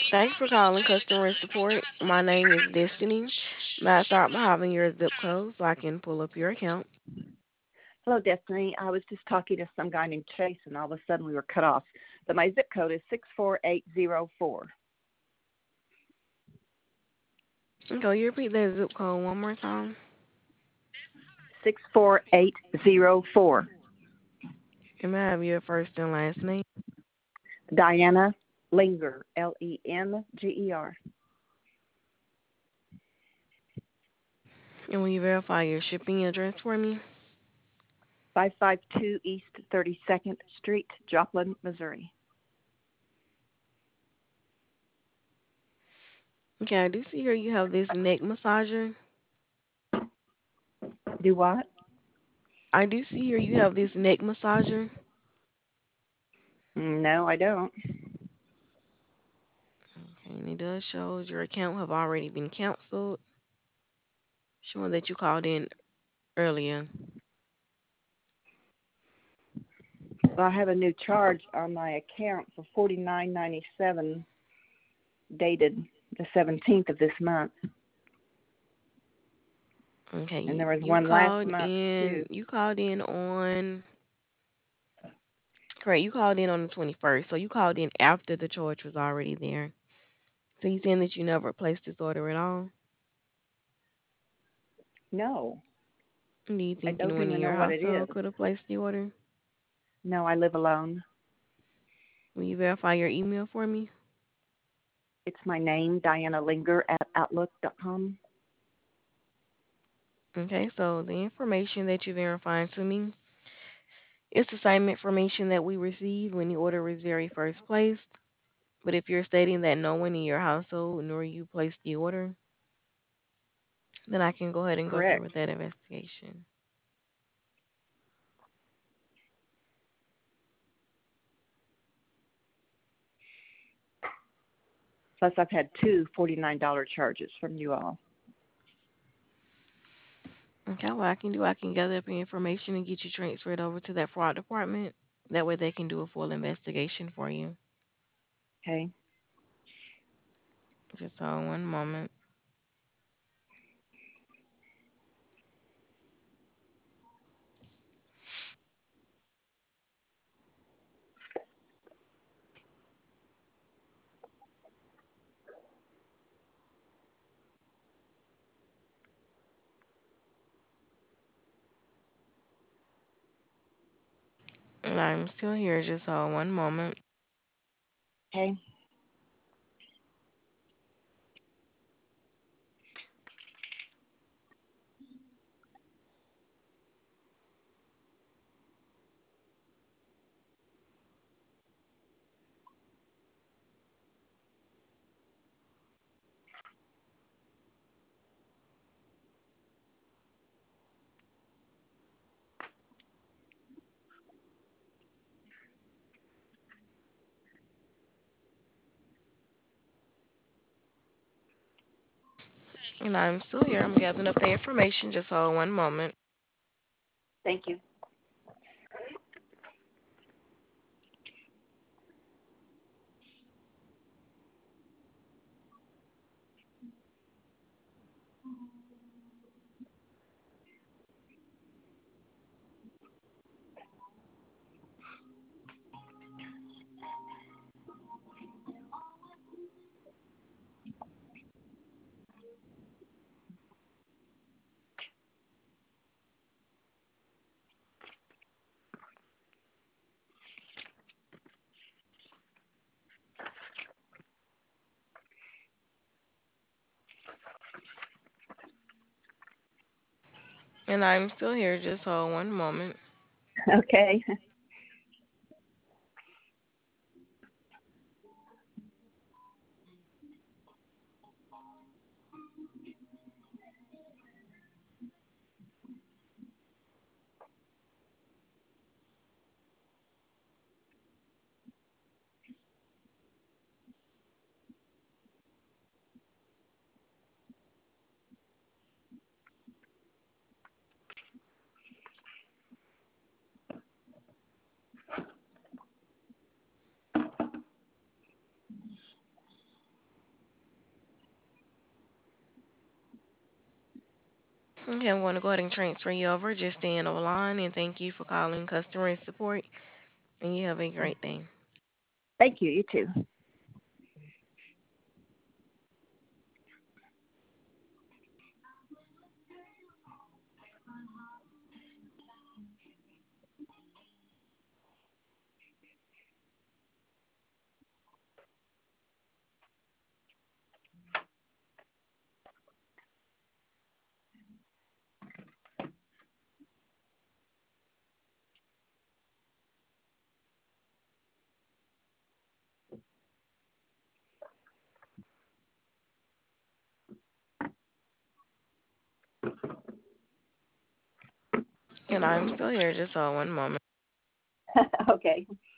Thanks for calling customer support. My name is Destiny. May I start by having your zip code so I can pull up your account? Hello, Destiny. I was just talking to some guy named Chase, and all of a sudden we were cut off. But my zip code is 64804. Okay, you repeat that zip code one more time. 64804. And may I have your first and last name? Diana Linger, Lenger. And will you verify your shipping address for me? 552 East 32nd Street, Joplin, Missouri. Okay, I do see here you have this neck massager. Do what? I do see here you have this neck massager. No, I don't. Okay, and it does show your account have already been canceled, showing that you called in earlier. Well, I have a new charge on my account for $49.97 dated the 17th of this month. Okay, And you, there was you one last called month, in. too. You called in on. Correct. You called in on the 21st, so you called in after the charge was already there. So you saying that you never placed this order at all? No, Do you I think don't anyone in even know your what it household is. could have placed the order? No, I live alone. Will you verify your email for me? It's my name, Diana Linger at Outlook.com. Okay, so the information that you're verifying to me is the same information that we received when the order was very first placed. But if you're stating that no one in your household nor you placed the order, then I can go ahead and go through Correct. with that investigation. Plus, I've had two $49 charges from you all. Okay, what I can do, I can gather up your information and get you transferred over to that fraud department. That way they can do a full investigation for you. Okay. Just hold one moment. And I'm still here, just hold one moment. Okay. And I'm still here. I'm gathering up the information, just hold one moment. Thank you. And I'm still here, just hold one moment. Okay. Okay, I'm going to go ahead and transfer you over. Just stay on the line and thank you for calling customer support. And you have a great day. Thank you. You too. And I'm still here. Just one moment. Okay.